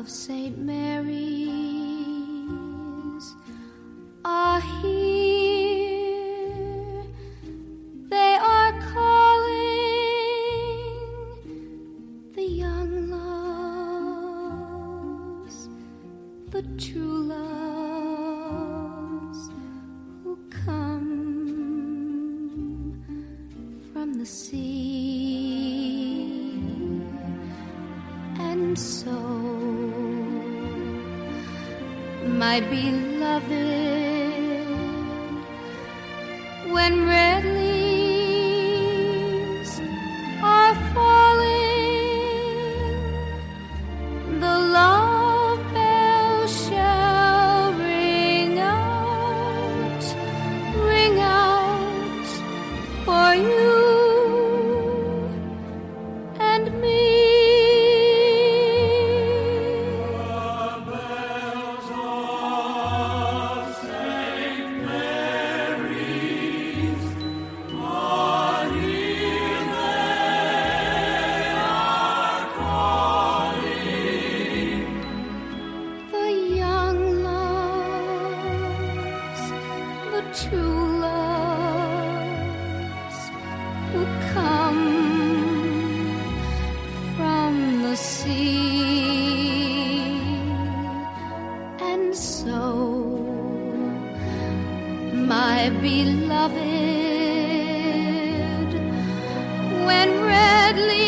of St. Mary's are here. They are calling the young loves, the true loves who come from the sea. And so, my beloved, when red leaves are falling, the love bell shall ring out for you and me. True loves who come from the sea. And so, my beloved, when red leaves